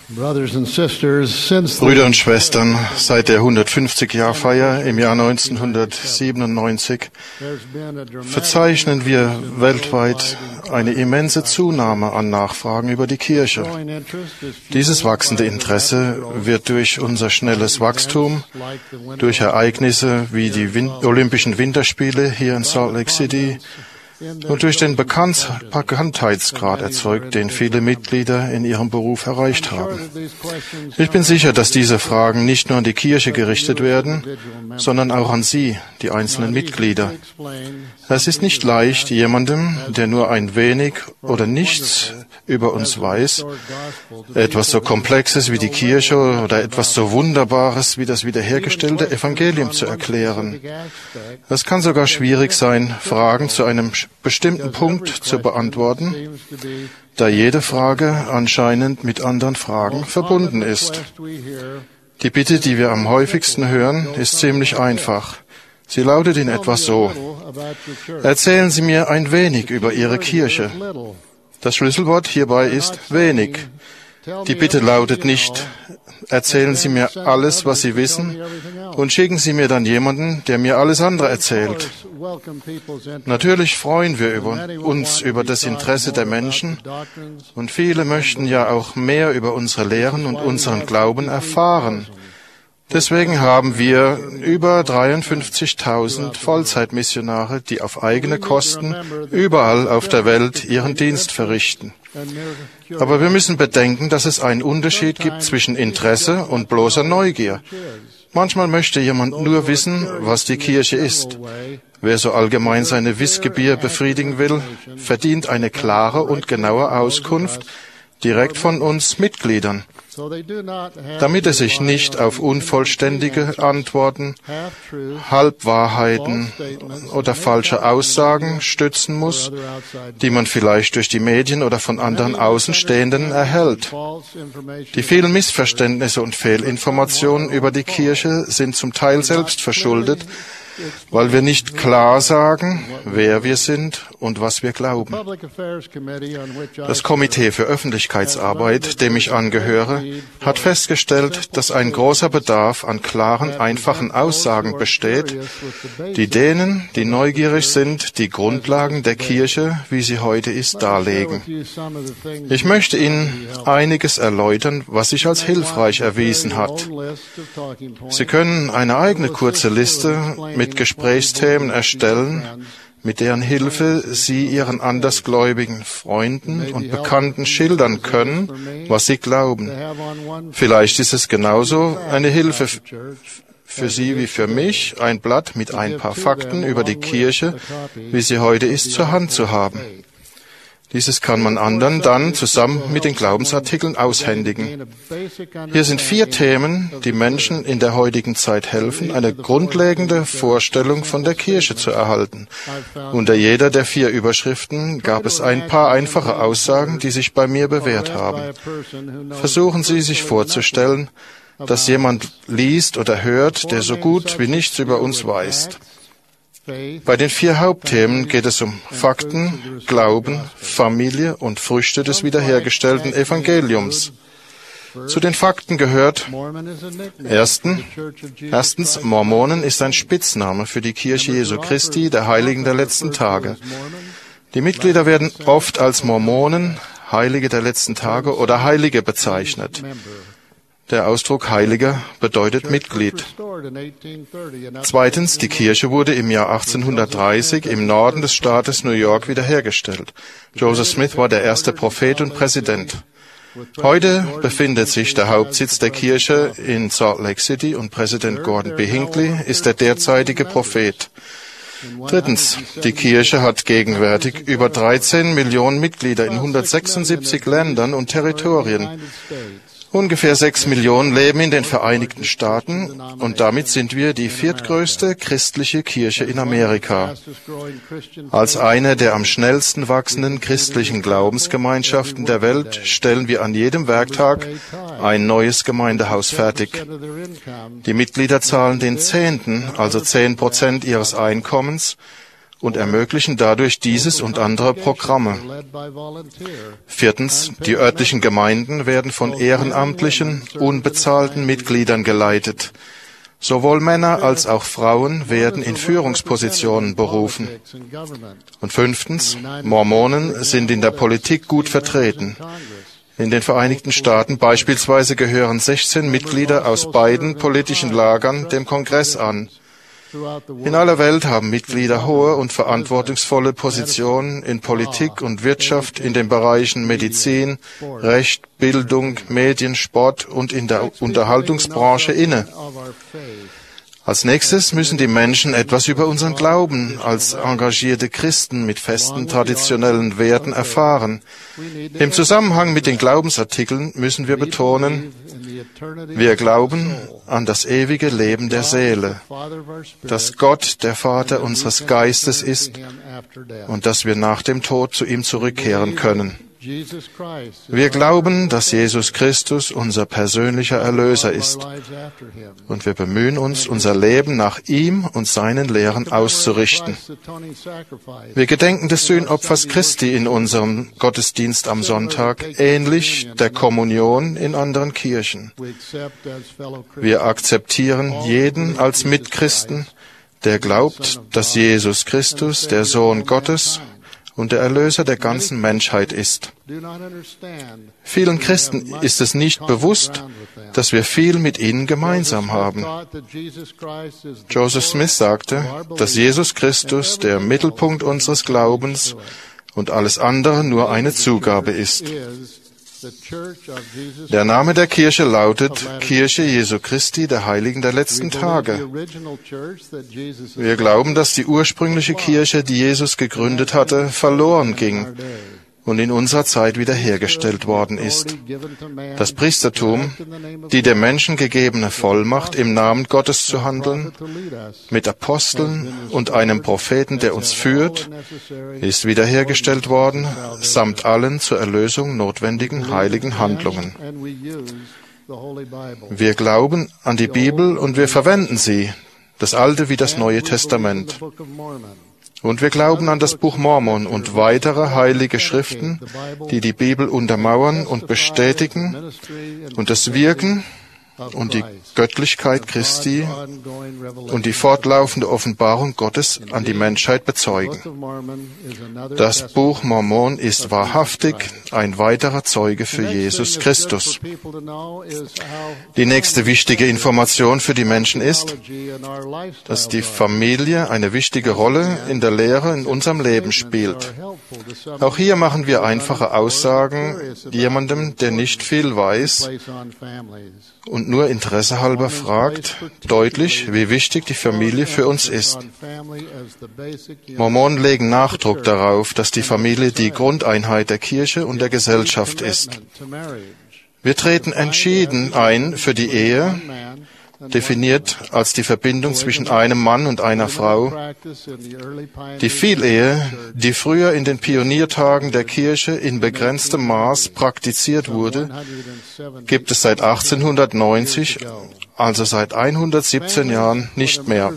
Brüder und Schwestern, seit der 150-Jahr-Feier im Jahr 1997 verzeichnen wir weltweit eine immense Zunahme an Nachfragen über die Kirche. Dieses wachsende Interesse wird durch unser schnelles Wachstum, durch Ereignisse wie die Olympischen Winterspiele hier in Salt Lake City und durch den Bekanntheitsgrad erzeugt, den viele Mitglieder in ihrem Beruf erreicht haben. Ich bin sicher, dass diese Fragen nicht nur an die Kirche gerichtet werden, sondern auch an Sie, die einzelnen Mitglieder. Es ist nicht leicht, jemandem, der nur ein wenig oder nichts über uns weiß, etwas so Komplexes wie die Kirche oder etwas so Wunderbares wie das wiederhergestellte Evangelium zu erklären. Es kann sogar schwierig sein, Fragen zu einem bestimmten Punkt zu beantworten, da jede Frage anscheinend mit anderen Fragen verbunden ist. Die Bitte, die wir am häufigsten hören, ist ziemlich einfach. Sie lautet in etwa so: Erzählen Sie mir ein wenig über Ihre Kirche. Das Schlüsselwort hierbei ist wenig. Die Bitte lautet nicht: Erzählen Sie mir alles, was Sie wissen, und schicken Sie mir dann jemanden, der mir alles andere erzählt. Natürlich freuen wir uns über das Interesse der Menschen, und viele möchten ja auch mehr über unsere Lehren und unseren Glauben erfahren. Deswegen haben wir über 53.000 Vollzeitmissionare, die auf eigene Kosten überall auf der Welt ihren Dienst verrichten. Aber wir müssen bedenken, dass es einen Unterschied gibt zwischen Interesse und bloßer Neugier. Manchmal möchte jemand nur wissen, was die Kirche ist. Wer so allgemein seine Wissbegier befriedigen will, verdient eine klare und genaue Auskunft direkt von uns Mitgliedern, damit er sich nicht auf unvollständige Antworten, Halbwahrheiten oder falsche Aussagen stützen muss, die man vielleicht durch die Medien oder von anderen Außenstehenden erhält. Die vielen Missverständnisse und Fehlinformationen über die Kirche sind zum Teil selbst verschuldet, weil wir nicht klar sagen, wer wir sind und was wir glauben. Das Komitee für Öffentlichkeitsarbeit, dem ich angehöre, hat festgestellt, dass ein großer Bedarf an klaren, einfachen Aussagen besteht, die denen, die neugierig sind, die Grundlagen der Kirche, wie sie heute ist, darlegen. Ich möchte Ihnen einiges erläutern, was sich als hilfreich erwiesen hat. Sie können eine eigene kurze Liste mit Gesprächsthemen erstellen, mit deren Hilfe Sie Ihren andersgläubigen Freunden und Bekannten schildern können, was Sie glauben. Vielleicht ist es genauso eine Hilfe für Sie wie für mich, ein Blatt mit ein paar Fakten über die Kirche, wie sie heute ist, zur Hand zu haben. Dieses kann man anderen dann zusammen mit den Glaubensartikeln aushändigen. Hier sind 4 Themen, die Menschen in der heutigen Zeit helfen, eine grundlegende Vorstellung von der Kirche zu erhalten. Unter jeder der 4 Überschriften gab es ein paar einfache Aussagen, die sich bei mir bewährt haben. Versuchen Sie, sich vorzustellen, dass jemand liest oder hört, der so gut wie nichts über uns weiß. Bei den 4 Hauptthemen geht es um Fakten, Glauben, Familie und Früchte des wiederhergestellten Evangeliums. Zu den Fakten gehört: Erstens, Mormonen ist ein Spitzname für die Kirche Jesu Christi, der Heiligen der letzten Tage. Die Mitglieder werden oft als Mormonen, Heilige der letzten Tage oder Heilige bezeichnet. Der Ausdruck Heiliger bedeutet Mitglied. Zweitens, die Kirche wurde im Jahr 1830 im Norden des Staates New York wiederhergestellt. Joseph Smith war der erste Prophet und Präsident. Heute befindet sich der Hauptsitz der Kirche in Salt Lake City und Präsident Gordon B. Hinckley ist der derzeitige Prophet. Drittens, die Kirche hat gegenwärtig über 13 Millionen Mitglieder in 176 Ländern und Territorien. Ungefähr 6 Millionen leben in den Vereinigten Staaten und damit sind wir die 4. christliche Kirche in Amerika. Als eine der am schnellsten wachsenden christlichen Glaubensgemeinschaften der Welt stellen wir an jedem Werktag ein neues Gemeindehaus fertig. Die Mitglieder zahlen den 10., also 10% ihres Einkommens, und ermöglichen dadurch dieses und andere Programme. 4. Die örtlichen Gemeinden werden von ehrenamtlichen, unbezahlten Mitgliedern geleitet. Sowohl Männer als auch Frauen werden in Führungspositionen berufen. Und 5. Mormonen sind in der Politik gut vertreten. In den Vereinigten Staaten beispielsweise gehören 16 Mitglieder aus beiden politischen Lagern dem Kongress an. In aller Welt haben Mitglieder hohe und verantwortungsvolle Positionen in Politik und Wirtschaft, in den Bereichen Medizin, Recht, Bildung, Medien, Sport und in der Unterhaltungsbranche inne. Als nächstes müssen die Menschen etwas über unseren Glauben als engagierte Christen mit festen traditionellen Werten erfahren. Im Zusammenhang mit den Glaubensartikeln müssen wir betonen, wir glauben an das ewige Leben der Seele, dass Gott der Vater unseres Geistes ist und dass wir nach dem Tod zu ihm zurückkehren können. Wir glauben, dass Jesus Christus unser persönlicher Erlöser ist und wir bemühen uns, unser Leben nach ihm und seinen Lehren auszurichten. Wir gedenken des Sühnopfers Christi in unserem Gottesdienst am Sonntag, ähnlich der Kommunion in anderen Kirchen. Wir akzeptieren jeden als Mitchristen, der glaubt, dass Jesus Christus der Sohn Gottes und der Erlöser der ganzen Menschheit ist. Vielen Christen ist es nicht bewusst, dass wir viel mit ihnen gemeinsam haben. Joseph Smith sagte, dass Jesus Christus der Mittelpunkt unseres Glaubens und alles andere nur eine Zugabe ist. Der Name der Kirche lautet Kirche Jesu Christi, der Heiligen der letzten Tage. Wir glauben, dass die ursprüngliche Kirche, die Jesus gegründet hatte, verloren ging und in unserer Zeit wiederhergestellt worden ist. Das Priestertum, die dem Menschen gegebene Vollmacht, im Namen Gottes zu handeln, mit Aposteln und einem Propheten, der uns führt, ist wiederhergestellt worden, samt allen zur Erlösung notwendigen heiligen Handlungen. Wir glauben an die Bibel und wir verwenden sie, das Alte wie das Neue Testament. Und wir glauben an das Buch Mormon und weitere heilige Schriften, die die Bibel untermauern und bestätigen und das Wirken und die Göttlichkeit Christi und die fortlaufende Offenbarung Gottes an die Menschheit bezeugen. Das Buch Mormon ist wahrhaftig ein weiterer Zeuge für Jesus Christus. Die nächste wichtige Information für die Menschen ist, dass die Familie eine wichtige Rolle in der Lehre in unserem Leben spielt. Auch hier machen wir einfache Aussagen jemandem, der nicht viel weiß und nur Interesse halber fragt, deutlich, wie wichtig die Familie für uns ist. Mormonen legen Nachdruck darauf, dass die Familie die Grundeinheit der Kirche und der Gesellschaft ist. Wir treten entschieden ein für die Ehe, definiert als die Verbindung zwischen einem Mann und einer Frau. Die Vielehe, die früher in den Pioniertagen der Kirche in begrenztem Maß praktiziert wurde, gibt es seit 1890, also seit 117 Jahren, nicht mehr.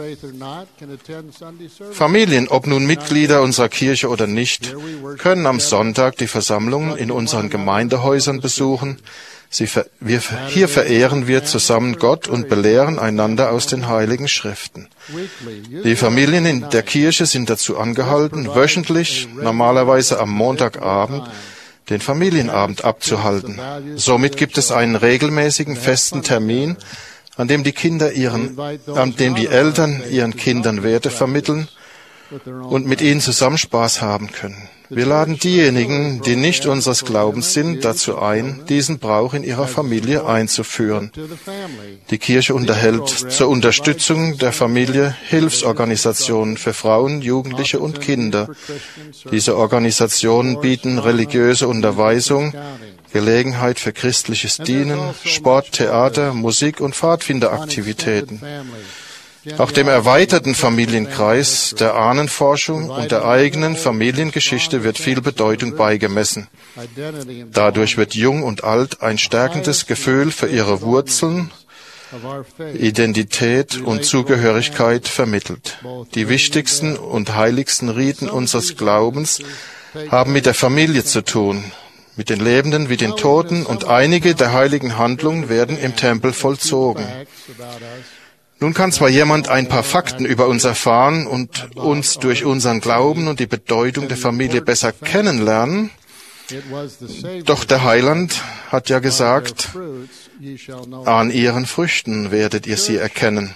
Familien, ob nun Mitglieder unserer Kirche oder nicht, können am Sonntag die Versammlungen in unseren Gemeindehäusern besuchen. Hier verehren wir zusammen Gott und belehren einander aus den Heiligen Schriften. Die Familien in der Kirche sind dazu angehalten, wöchentlich, normalerweise am Montagabend, den Familienabend abzuhalten. Somit gibt es einen regelmäßigen, festen Termin, an dem die Eltern ihren Kindern Werte vermitteln und mit ihnen zusammen Spaß haben können. Wir laden diejenigen, die nicht unseres Glaubens sind, dazu ein, diesen Brauch in ihrer Familie einzuführen. Die Kirche unterhält zur Unterstützung der Familie Hilfsorganisationen für Frauen, Jugendliche und Kinder. Diese Organisationen bieten religiöse Unterweisung, Gelegenheit für christliches Dienen, Sport, Theater, Musik und Pfadfinderaktivitäten. Auch dem erweiterten Familienkreis der Ahnenforschung und der eigenen Familiengeschichte wird viel Bedeutung beigemessen. Dadurch wird Jung und Alt ein stärkendes Gefühl für ihre Wurzeln Identität und Zugehörigkeit vermittelt. Die wichtigsten und heiligsten Riten unseres Glaubens haben mit der Familie zu tun, mit den Lebenden wie den Toten, und einige der heiligen Handlungen werden im Tempel vollzogen. Nun kann zwar jemand ein paar Fakten über uns erfahren und uns durch unseren Glauben und die Bedeutung der Familie besser kennenlernen, doch der Heiland hat ja gesagt, an ihren Früchten werdet ihr sie erkennen.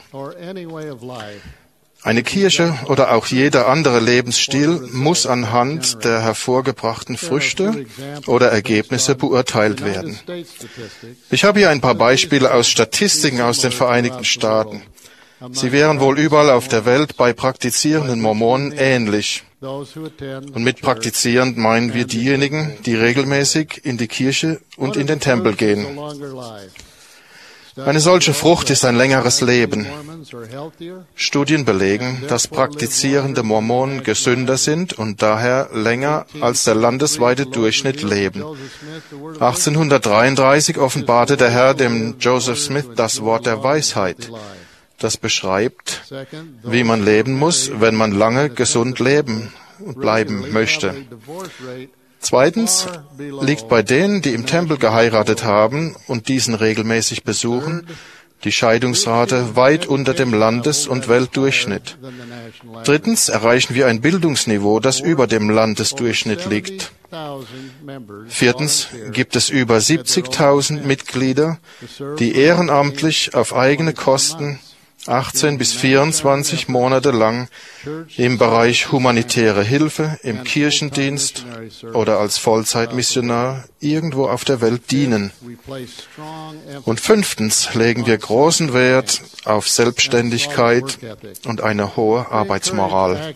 Eine Kirche oder auch jeder andere Lebensstil muss anhand der hervorgebrachten Früchte oder Ergebnisse beurteilt werden. Ich habe hier ein paar Beispiele aus Statistiken aus den Vereinigten Staaten. Sie wären wohl überall auf der Welt bei praktizierenden Mormonen ähnlich. Und mit praktizierend meinen wir diejenigen, die regelmäßig in die Kirche und in den Tempel gehen. Eine solche Frucht ist ein längeres Leben. Studien belegen, dass praktizierende Mormonen gesünder sind und daher länger als der landesweite Durchschnitt leben. 1833 offenbarte der Herr dem Joseph Smith das Wort der Weisheit. Das beschreibt, wie man leben muss, wenn man lange gesund leben und bleiben möchte. Zweitens liegt bei denen, die im Tempel geheiratet haben und diesen regelmäßig besuchen, die Scheidungsrate weit unter dem Landes- und Weltdurchschnitt. Drittens erreichen wir ein Bildungsniveau, das über dem Landesdurchschnitt liegt. Viertens gibt es über 70.000 Mitglieder, die ehrenamtlich auf eigene Kosten 18 bis 24 Monate lang im Bereich humanitäre Hilfe, im Kirchendienst oder als Vollzeitmissionar irgendwo auf der Welt dienen. Und fünftens legen wir großen Wert auf Selbstständigkeit und eine hohe Arbeitsmoral.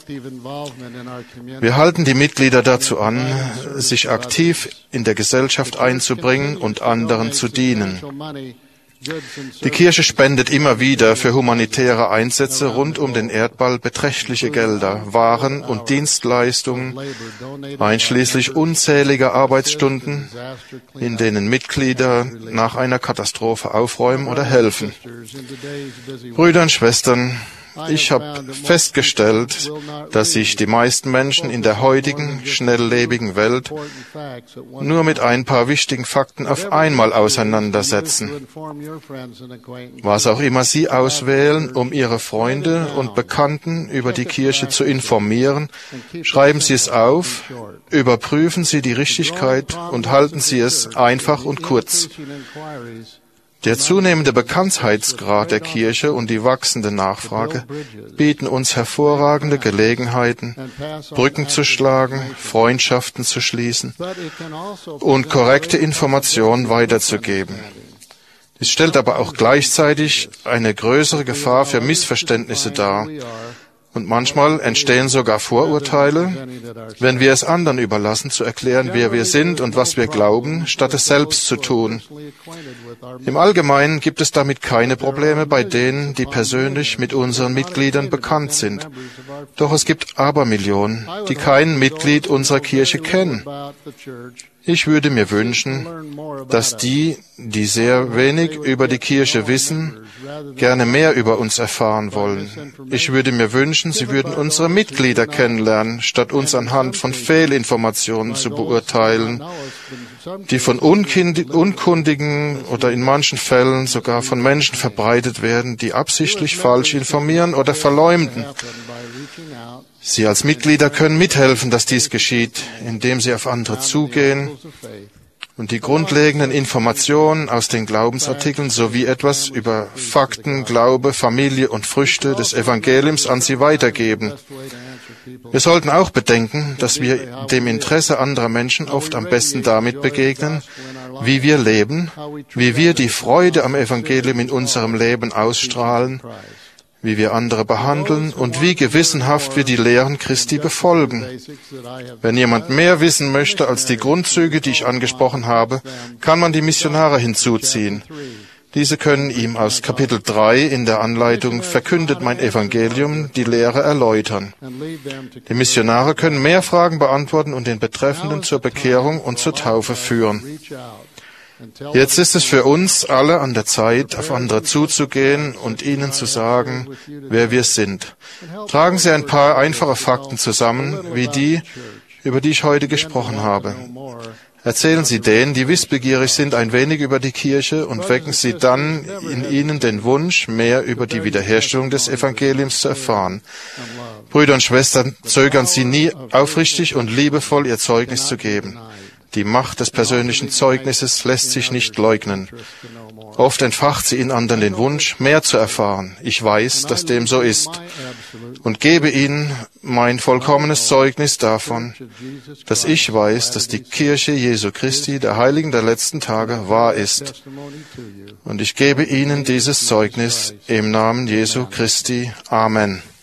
Wir halten die Mitglieder dazu an, sich aktiv in der Gesellschaft einzubringen und anderen zu dienen. Die Kirche spendet immer wieder für humanitäre Einsätze rund um den Erdball beträchtliche Gelder, Waren und Dienstleistungen, einschließlich unzähliger Arbeitsstunden, in denen Mitglieder nach einer Katastrophe aufräumen oder helfen. Brüder und Schwestern, ich habe festgestellt, dass sich die meisten Menschen in der heutigen, schnelllebigen Welt nur mit ein paar wichtigen Fakten auf einmal auseinandersetzen. Was auch immer Sie auswählen, um Ihre Freunde und Bekannten über die Kirche zu informieren, schreiben Sie es auf, überprüfen Sie die Richtigkeit und halten Sie es einfach und kurz. Der zunehmende Bekanntheitsgrad der Kirche und die wachsende Nachfrage bieten uns hervorragende Gelegenheiten, Brücken zu schlagen, Freundschaften zu schließen und korrekte Informationen weiterzugeben. Es stellt aber auch gleichzeitig eine größere Gefahr für Missverständnisse dar. Und manchmal entstehen sogar Vorurteile, wenn wir es anderen überlassen, zu erklären, wer wir sind und was wir glauben, statt es selbst zu tun. Im Allgemeinen gibt es damit keine Probleme bei denen, die persönlich mit unseren Mitgliedern bekannt sind. Doch es gibt Abermillionen, die kein Mitglied unserer Kirche kennen. Ich würde mir wünschen, dass die, die sehr wenig über die Kirche wissen, gerne mehr über uns erfahren wollen. Ich würde mir wünschen, sie würden unsere Mitglieder kennenlernen, statt uns anhand von Fehlinformationen zu beurteilen, die von Unkundigen oder in manchen Fällen sogar von Menschen verbreitet werden, die absichtlich falsch informieren oder verleumden. Sie als Mitglieder können mithelfen, dass dies geschieht, indem Sie auf andere zugehen und die grundlegenden Informationen aus den Glaubensartikeln sowie etwas über Fakten, Glaube, Familie und Früchte des Evangeliums an sie weitergeben. Wir sollten auch bedenken, dass wir dem Interesse anderer Menschen oft am besten damit begegnen, wie wir leben, wie wir die Freude am Evangelium in unserem Leben ausstrahlen, wie wir andere behandeln und wie gewissenhaft wir die Lehren Christi befolgen. Wenn jemand mehr wissen möchte als die Grundzüge, die ich angesprochen habe, kann man die Missionare hinzuziehen. Diese können ihm aus Kapitel 3 in der Anleitung Verkündet mein Evangelium die Lehre erläutern. Die Missionare können mehr Fragen beantworten und den Betreffenden zur Bekehrung und zur Taufe führen. Jetzt ist es für uns alle an der Zeit, auf andere zuzugehen und ihnen zu sagen, wer wir sind. Tragen Sie ein paar einfache Fakten zusammen, wie die, über die ich heute gesprochen habe. Erzählen Sie denen, die wissbegierig sind, ein wenig über die Kirche und wecken Sie dann in ihnen den Wunsch, mehr über die Wiederherstellung des Evangeliums zu erfahren. Brüder und Schwestern, zögern Sie nie, aufrichtig und liebevoll Ihr Zeugnis zu geben. Die Macht des persönlichen Zeugnisses lässt sich nicht leugnen. Oft entfacht sie in anderen den Wunsch, mehr zu erfahren. Ich weiß, dass dem so ist und gebe ihnen mein vollkommenes Zeugnis davon, dass ich weiß, dass die Kirche Jesu Christi, der Heiligen der letzten Tage, wahr ist. Und ich gebe ihnen dieses Zeugnis im Namen Jesu Christi. Amen.